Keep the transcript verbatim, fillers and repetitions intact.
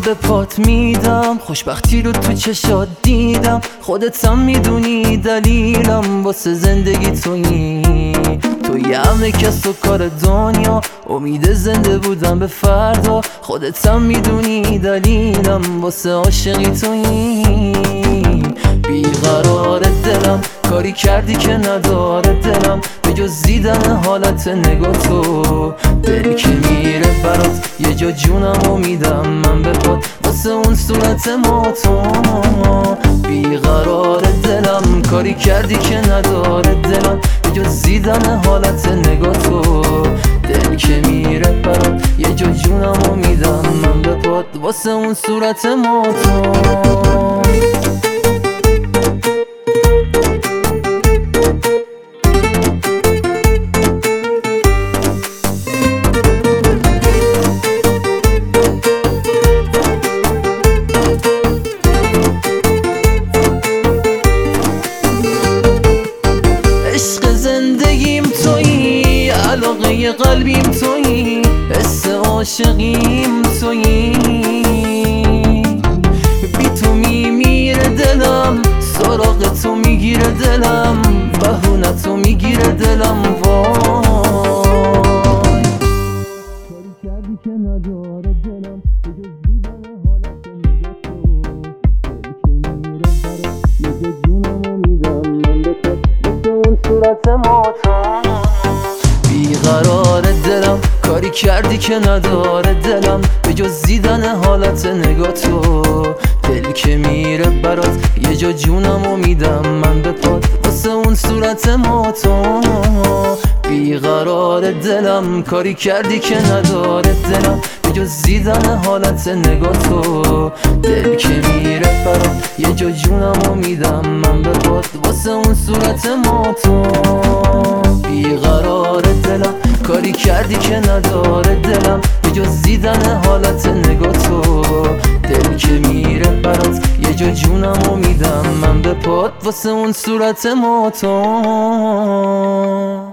به پات میدم، خوشبختی رو تو چشات دیدم، خودت هم میدونی دلیلم واسه زندگی تویی. توی همه کس و کار دنیا، امید زنده بودم به فردا، خودت هم میدونی دلیلم واسه عاشقی تویی. بیقرار دلم، کاری کردی که نداره دلم، به جز دیدن حالت نگاه تو. دل که میره برات یه جا جونمو میدم من به پات، واسه اون صورت ماتو. بیقرار دلم، کاری کردی که نداره دلم، به جز دیدن حالت نگاه تو. دل که میره برات یه جا جونمو میدم من به پات، واسه اون صورت ماتو. زندگیم تویی، علاقه قلبیم تویی، حس عاشقیم تویی. بی تو میمیره دلم، سراغ تو میگیره دلم، بهونه تو میگیره دلم. وای کاری کردی که نداره دلم، به جز دیدن حالت نگاه تو. دل که میره برات یه جا جونمو میدم من به تو، اون صورت ماتو. بیقرار دلم، کاری کردی که نداره دلم، به جز دیدن حالت نگاه تو. دل که میره برات یه جا جونمو میدم من به پات، واسه اون صورت ماتو. بیقرار دلم، کاری کردی که نداره دلم، به جز دیدن حالت نگاه تو. دل که میره برات یه جا جونمو میدم من به پات، واسه اون صورت ماتو. بیقرار دلم، کاری کردی که نداره دلم، به جز دیدن حالت نگاه تو. دل که میره برات یه جا جونمو میدم من به پات، واسه اون صورت ماتو.